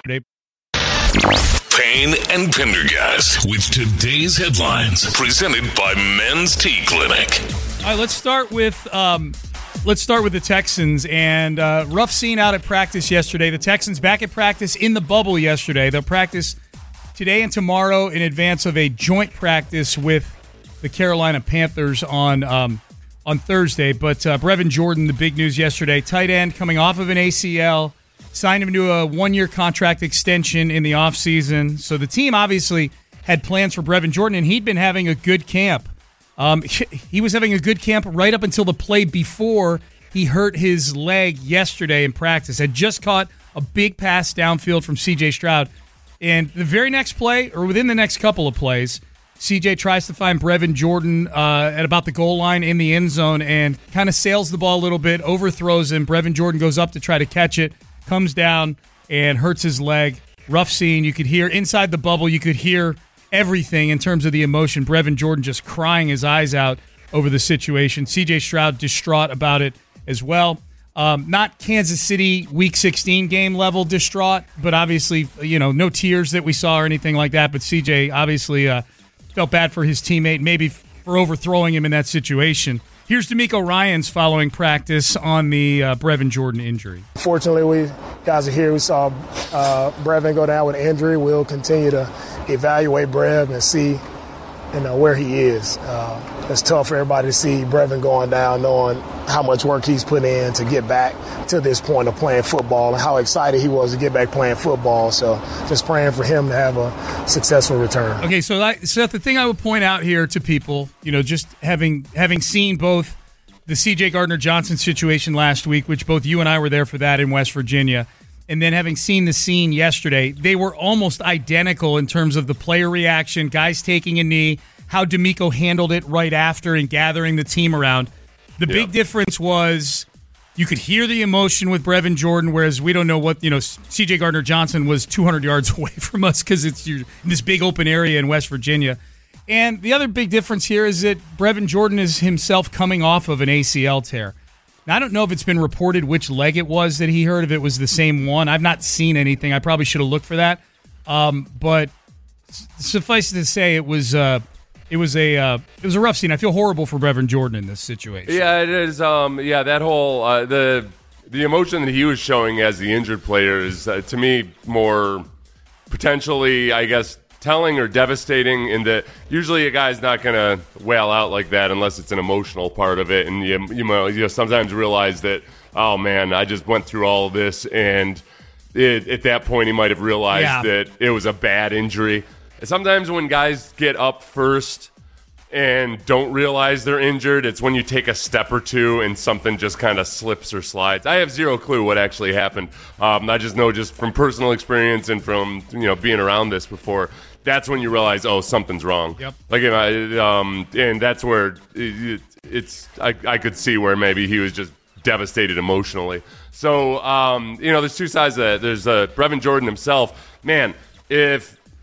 Payne and Pendergast with today's headlines, presented by Men's Tea Clinic. All right, let's start with um, let's start with the Texans and uh, rough scene out at practice yesterday. The Texans back at practice in the bubble yesterday. They'll practice today and tomorrow in advance of a joint practice with the Carolina Panthers on um, on Thursday. But uh, Brevin Jordan, the big news yesterday, tight end coming off of an A C L. Signed him to a one-year contract extension in the offseason. So the team obviously had plans for Brevin Jordan, and he'd been having a good camp. Um, he was having a good camp right up until the play before he hurt his leg yesterday in practice. Had just caught a big pass downfield from C J Stroud. And the very next play, or within the next couple of plays, C J tries to find Brevin Jordan uh, at about the goal line in the end zone and kind of sails the ball a little bit, overthrows him. Brevin Jordan goes up to try to catch it. Comes down and hurts his leg. Rough scene. You could hear inside the bubble, you could hear everything in terms of the emotion. Brevin Jordan just crying his eyes out over the situation. C J Stroud distraught about it as well. Um, not Kansas City Week sixteen game level distraught, but obviously, you know, no tears that we saw or anything like that. But C J obviously uh, felt bad for his teammate, maybe for overthrowing him in that situation. Here's DeMeco Ryans following practice on the uh, Brevin Jordan injury. Fortunately, we guys are here. We saw uh, Brevin go down with an injury. We'll continue to evaluate Brev and see, you know, where he is. Uh, it's tough for everybody to see Brevin going down, knowing how much work he's put in to get back to this point of playing football and how excited he was to get back playing football. So just praying for him to have a successful return. Okay, so I, Seth, the thing I would point out here to people, you know, just having having seen both the C J Gardner-Johnson situation last week, which both you and I were there for that in West Virginia, and then having seen the scene yesterday, they were almost identical in terms of the player reaction, guys taking a knee, how DeMeco handled it right after and gathering the team around. The yeah. big difference was you could hear the emotion with Brevin Jordan, whereas we don't know what, you know, C J Gardner-Johnson was two hundred yards away from us because it's in this big open area in West Virginia. And the other big difference here is that Brevin Jordan is himself coming off of an A C L tear. Now, I don't know if it's been reported which leg it was that he hurt, if it was the same one. I've not seen anything. I probably should have looked for that. Um, but suffice it to say, it was uh, it was a uh, it was a rough scene. I feel horrible for Brevin Jordan in this situation. Yeah, it is. Um, yeah, that whole uh, the the emotion that he was showing as the injured player is uh, to me more potentially, I guess, telling or devastating in that usually a guy's not going to wail out like that unless it's an emotional part of it. And you, you know, you sometimes realize that, oh, man, I just went through all of this. And it, at that point, he might have realized yeah. that it was a bad injury. Sometimes when guys get up first and don't realize they're injured, it's when you take a step or two and something just kind of slips or slides. I have zero clue what actually happened. Um, I just know just from personal experience and from, you know, being around this before, that's when you realize, oh, something's wrong. Yep. Like, um, and that's where it, it's. I, I could see where maybe he was just devastated emotionally. So, um, you know, there's two sides of that. There's uh, Brevin Jordan himself. Man, if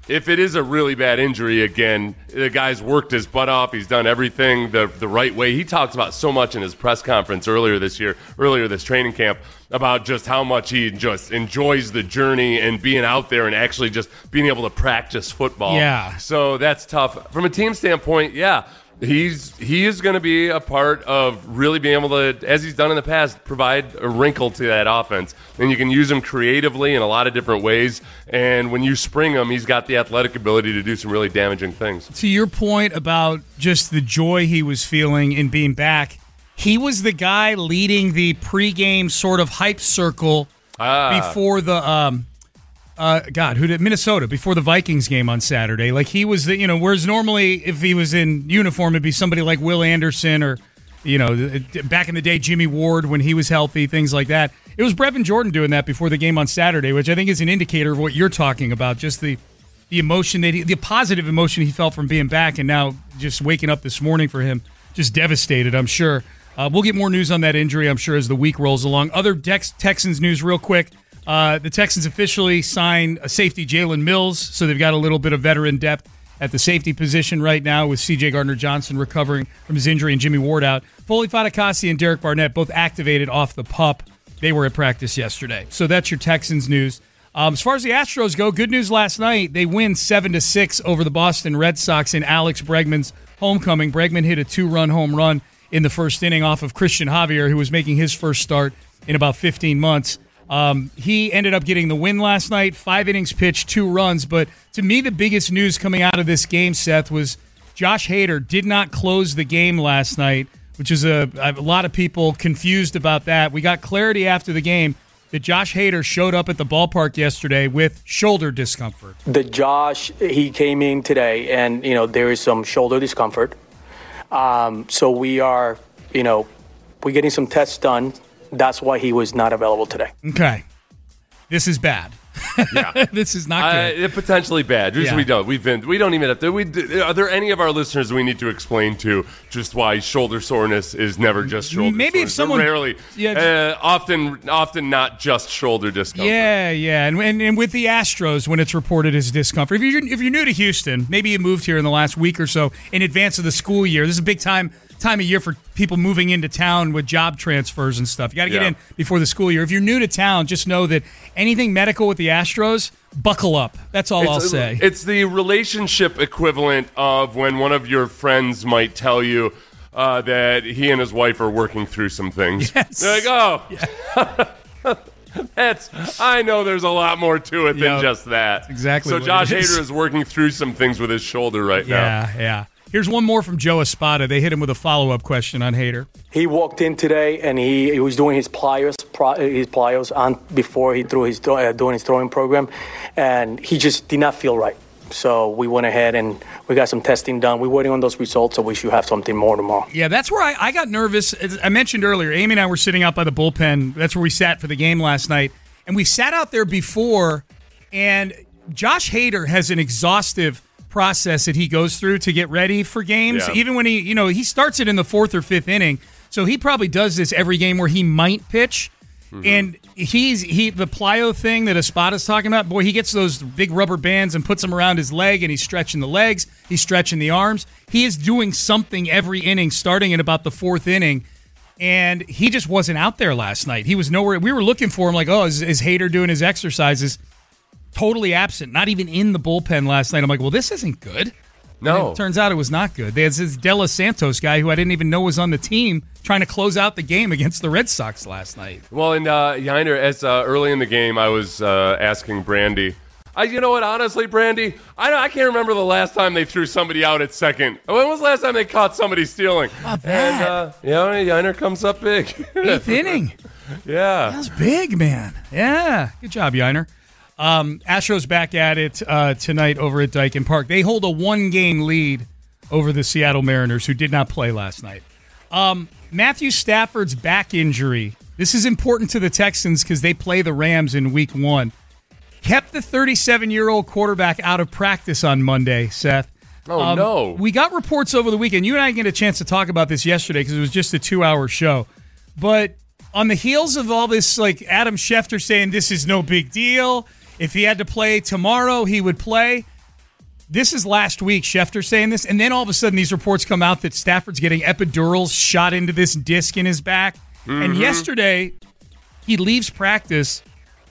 if it is a really bad injury, again, the guy's worked his butt off. He's done everything the the right way. He talks about so much in his press conference earlier this year, earlier this training camp, about just how much he just enjoys the journey and being out there and actually just being able to practice football. Yeah. So that's tough. From a team standpoint, yeah. He's he is going to be a part of really being able to, as he's done in the past, provide a wrinkle to that offense. And you can use him creatively in a lot of different ways. And when you spring him, he's got the athletic ability to do some really damaging things. To your point about just the joy he was feeling in being back, he was the guy leading the pregame sort of hype circle ah. before the um, Uh, God, who did Minnesota before the Vikings game on Saturday? Like he was, the, you know, whereas normally if he was in uniform, it'd be somebody like Will Anderson or, you know, back in the day, Jimmy Ward when he was healthy, things like that. It was Brevin Jordan doing that before the game on Saturday, which I think is an indicator of what you're talking about, just the the emotion that he, the positive emotion he felt from being back, and now just waking up this morning for him, just devastated, I'm sure. Uh, we'll get more news on that injury, I'm sure, as the week rolls along. Other Dex- Texans news real quick. Uh, the Texans officially signed a safety, Jalen Mills, so they've got a little bit of veteran depth at the safety position right now with C J Gardner-Johnson recovering from his injury and Jimmy Ward out. Foley Fatukasi and Derek Barnett both activated off the pup. They were at practice yesterday. So that's your Texans news. Um, as far as the Astros go, good news last night. They win seven to six over the Boston Red Sox in Alex Bregman's homecoming. Bregman hit a two-run home run in the first inning off of Christian Javier, who was making his first start in about fifteen months. Um, he ended up getting the win last night, five innings pitched, two runs. But to me, the biggest news coming out of this game, Seth, was Josh Hader did not close the game last night, which is a, a lot of people confused about that. We got clarity after the game that Josh Hader showed up at the ballpark yesterday with shoulder discomfort. The Josh, he came in today, and, you know, there is some shoulder discomfort. Um, so we are, you know, we're getting some tests done. That's why he was not available today. Okay. This is bad. Yeah. This is not good. Uh, potentially bad. Yeah. We don't. We've been. We don't even have to. We, are there any of our listeners we need to explain to just why shoulder soreness is never just shoulder? Maybe soreness? if someone They're rarely, yeah, uh, often, often not just shoulder discomfort. Yeah, yeah, and, and and with the Astros, when it's reported as discomfort, if you're if you're new to Houston, maybe you moved here in the last week or so in advance of the school year. This is a big time. time of year for people moving into town with job transfers and stuff. You got to get Yeah. in before the school year. If you're new to town, just know that anything medical with the Astros, buckle up. That's all It's, I'll say. It's the relationship equivalent of when one of your friends might tell you uh, that he and his wife are working through some things. Yes. You're like, oh, yeah. That's. I know there's a lot more to it than Yep. just that. That's exactly So what Josh it is. Hader is working through some things with his shoulder right now. yeah, yeah. Here's one more from Joe Espada. They hit him with a follow-up question on Hader. He walked in today, and he, he was doing his plyos, pro, his plyos on before he threw his uh, doing his throwing program, and he just did not feel right. So we went ahead and we got some testing done. We're waiting on those results, so we should have something more tomorrow. Yeah, that's where I, I got nervous. As I mentioned earlier, Amy and I were sitting out by the bullpen. That's where we sat for the game last night. And we sat out there before, and Josh Hader has an exhaustive process that he goes through to get ready for games. Yeah. Even when he, you know, he starts it in the fourth or fifth inning. So he probably does this every game where he might pitch. Mm-hmm. And he's he the plyo thing that Espada's talking about, boy, he gets those big rubber bands and puts them around his leg, and he's stretching the legs, he's stretching the arms. He is doing something every inning, starting in about the fourth inning. And he just wasn't out there last night. He was nowhere. We were looking for him like, oh, is, is Hader doing his exercises? Totally absent, not even in the bullpen last night. I'm like, well, this isn't good. No. And it turns out it was not good. There's this De Los Santos guy who I didn't even know was on the team trying to close out the game against the Red Sox last night. Well, and uh, Yainer, as uh, early in the game, I was uh, asking Brandy. I, you know what? Honestly, Brandy, I I can't remember the last time they threw somebody out at second. When was the last time they caught somebody stealing? Not bad. And uh, yeah, Yainer comes up big. Eighth inning. Yeah, that's big, man. Yeah, good job, Yainer. Um, Astros back at it uh, tonight over at Dyken Park. They hold a one-game lead over the Seattle Mariners, who did not play last night. Um, Matthew Stafford's back injury. This is important to the Texans because they play the Rams in week one. Kept the thirty-seven-year-old quarterback out of practice on Monday, Seth. Oh, um, no. We got reports over the weekend. You and I didn't get a chance to talk about this yesterday because it was just a two-hour show. But on the heels of all this, like Adam Schefter saying this is no big deal, if he had to play tomorrow, he would play. this is last week, Schefter saying this, and then all of a sudden these reports come out that Stafford's getting epidurals shot into this disc in his back. Mm-hmm. And yesterday, he leaves practice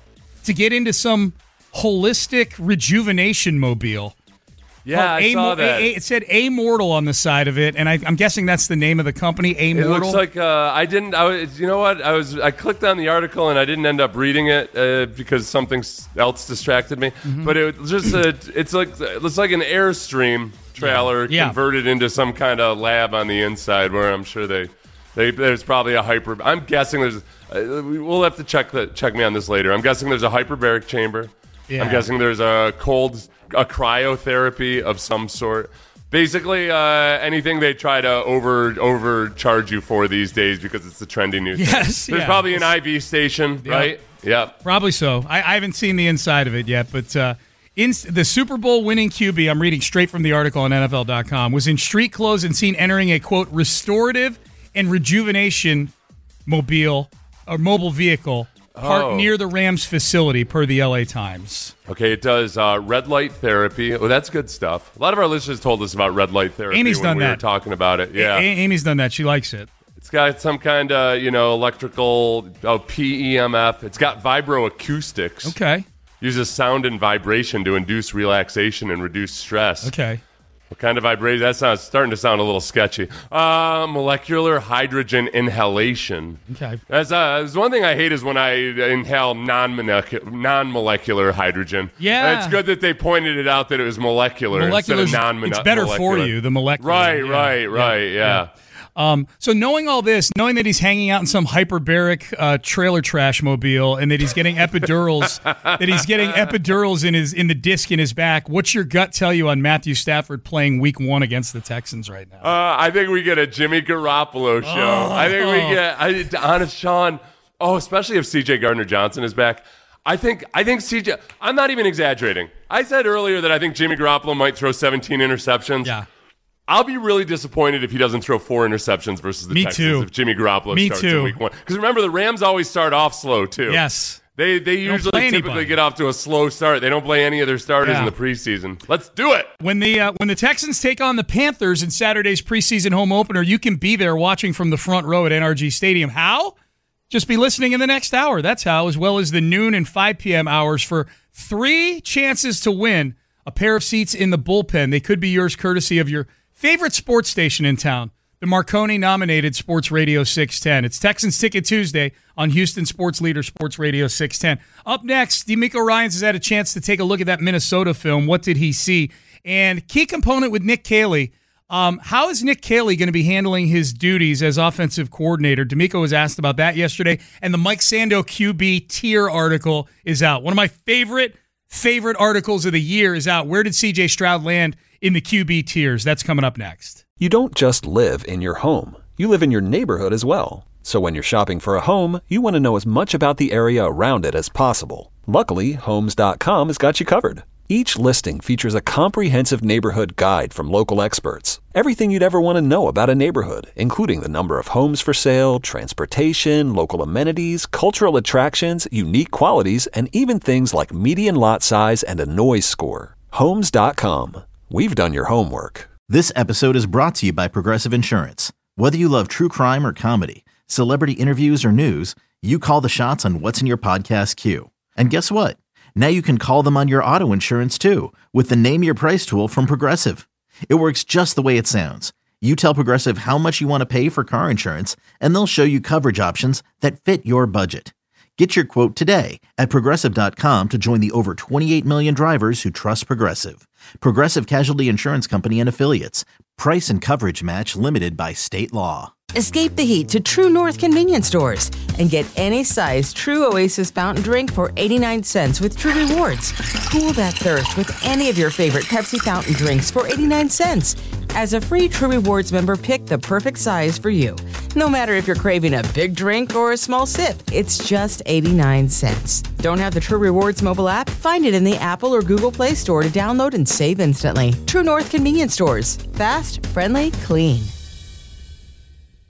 to get into some holistic rejuvenation mobile. Yeah, I saw that. A, a, it said Amortal on the side of it, and I, I'm guessing that's the name of the company, Amortal. It looks like uh, I didn't. I was, you know what? I was. I clicked on the article and I didn't end up reading it uh, because something else distracted me. Mm-hmm. But it was just a, it's like it's like an Airstream trailer yeah. Yeah. converted into some kind of lab on the inside, where I'm sure they, they there's probably a hyper. I'm guessing there's. Uh, we'll have to check the check me on this later. I'm guessing there's a hyperbaric chamber. Yeah. I'm guessing there's a cold. A cryotherapy of some sort. Basically, uh, anything they try to over overcharge you for these days because it's the trendy new thing. Yes, There's yeah. probably an I V station, yep. right? Yep. Probably so. I, I haven't seen the inside of it yet, but uh, in the Super Bowl winning Q B, I'm reading straight from the article on N F L dot com, was in street clothes and seen entering a, quote, restorative and rejuvenation mobile or mobile vehicle parked Oh. near the Rams facility, per the L A Times. Okay, it does uh, red light therapy. Oh, that's good stuff. A lot of our listeners told us about red light therapy Amy's when done we that. were talking about it. Yeah, A- Amy's done that. She likes it. It's got some kind of, you know, electrical oh, P E M F. It's got vibroacoustics. Okay. Uses sound and vibration to induce relaxation and reduce stress. Okay. What kind of vibration? That sounds starting to sound a little sketchy. Uh, molecular hydrogen inhalation. Okay. That's, uh, that's one thing I hate is when I inhale non-molecular, non-molecular hydrogen. Yeah. And it's good that they pointed it out that it was molecular instead of non-molecular. It's better for you, the molecular. Right, yeah. right, right, yeah. yeah. Um, so knowing all this, knowing that he's hanging out in some hyperbaric uh, trailer trash mobile, and that he's getting epidurals, that he's getting epidurals in his in the disc in his back, what's your gut tell you on Matthew Stafford playing Week One against the Texans right now? Uh, I think we get a Jimmy Garoppolo show. Oh. I think we get, I, honest Sean. Oh, especially if C J Gardner Johnson is back. I think I think C J. I'm not even exaggerating. I said earlier that I think Jimmy Garoppolo might throw seventeen interceptions. Yeah. I'll be really disappointed if he doesn't throw four interceptions versus the Me Texans too. if Jimmy Garoppolo Me starts too. in week one. Because remember, the Rams always start off slow, too. Yes. They they don't usually play typically anybody. get off to a slow start. They don't play any of their starters Yeah. in the preseason. Let's do it. When the uh, when the Texans take on the Panthers in Saturday's preseason home opener, you can be there watching from the front row at N R G Stadium. How? Just be listening in the next hour. That's how, as well as the noon and five p.m. hours for three chances to win a pair of seats in the bullpen. They could be yours courtesy of your favorite sports station in town, the Marconi-nominated Sports Radio six ten. It's Texans Ticket Tuesday on Houston Sports Leader Sports Radio six ten. Up next, D'Amico Ryans has had a chance to take a look at that Minnesota film. What did he see? And key component with Nick Caley, um, how is Nick Caley going to be handling his duties as offensive coordinator? D'Amico was asked about that yesterday, and the Mike Sando Q B tier article is out. One of my favorite, favorite articles of the year is out. Where did C J Stroud land in the Q B tiers? That's coming up next. You don't just live in your home. You live in your neighborhood as well. So when you're shopping for a home, you want to know as much about the area around it as possible. Luckily, Homes dot com has got you covered. Each listing features a comprehensive neighborhood guide from local experts. Everything you'd ever want to know about a neighborhood, including the number of homes for sale, transportation, local amenities, cultural attractions, unique qualities, and even things like median lot size and a noise score. Homes dot com. We've done your homework. This episode is brought to you by Progressive Insurance. Whether you love true crime or comedy, celebrity interviews or news, you call the shots on what's in your podcast queue. And guess what? Now you can call them on your auto insurance too with the Name Your Price tool from Progressive. It works just the way it sounds. You tell Progressive how much you want to pay for car insurance, and they'll show you coverage options that fit your budget. Get your quote today at Progressive dot com to join the over twenty-eight million drivers who trust Progressive. Progressive Casualty Insurance Company and Affiliates. Price and coverage match limited by state law. Escape the heat to True North convenience stores and get any size True Oasis fountain drink for eighty-nine cents with True Rewards. Cool that thirst with any of your favorite Pepsi fountain drinks for eighty-nine cents. As a free True Rewards member, pick the perfect size for you. No matter if you're craving a big drink or a small sip, it's just eighty-nine cents. Don't have the True Rewards mobile app? Find it in the Apple or Google Play Store to download and save instantly. True North convenience stores. Fast, friendly, clean.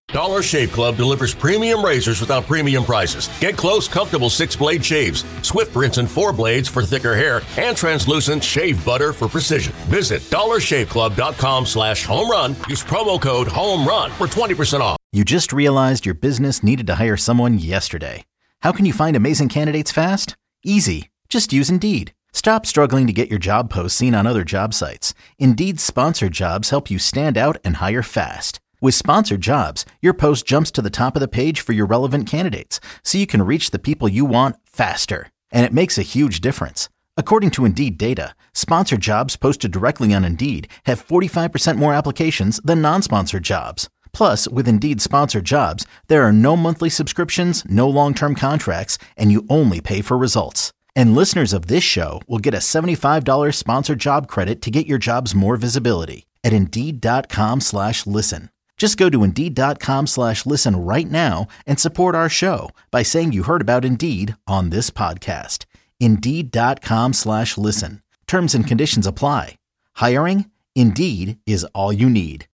Dollar Shave Club delivers premium razors without premium prices. Get close, comfortable six-blade shaves, swift rinse and four blades for thicker hair, and translucent shave butter for precision. Visit dollarshaveclub.com slash home run. Use promo code HOMERUN for twenty percent off. You just realized your business needed to hire someone yesterday. How can you find amazing candidates fast? Easy. Just use Indeed. Stop struggling to get your job posts seen on other job sites. Indeed's sponsored jobs help you stand out and hire fast. With sponsored jobs, your post jumps to the top of the page for your relevant candidates, so you can reach the people you want faster. And it makes a huge difference. According to Indeed data, sponsored jobs posted directly on Indeed have forty-five percent more applications than non-sponsored jobs. Plus, with Indeed sponsored jobs, there are no monthly subscriptions, no long-term contracts, and you only pay for results. And listeners of this show will get a seventy-five dollars sponsored job credit to get your jobs more visibility at Indeed.com slash listen. Just go to Indeed.com slash listen right now and support our show by saying you heard about Indeed on this podcast. Indeed.com slash listen. Terms and conditions apply. Hiring? Indeed is all you need.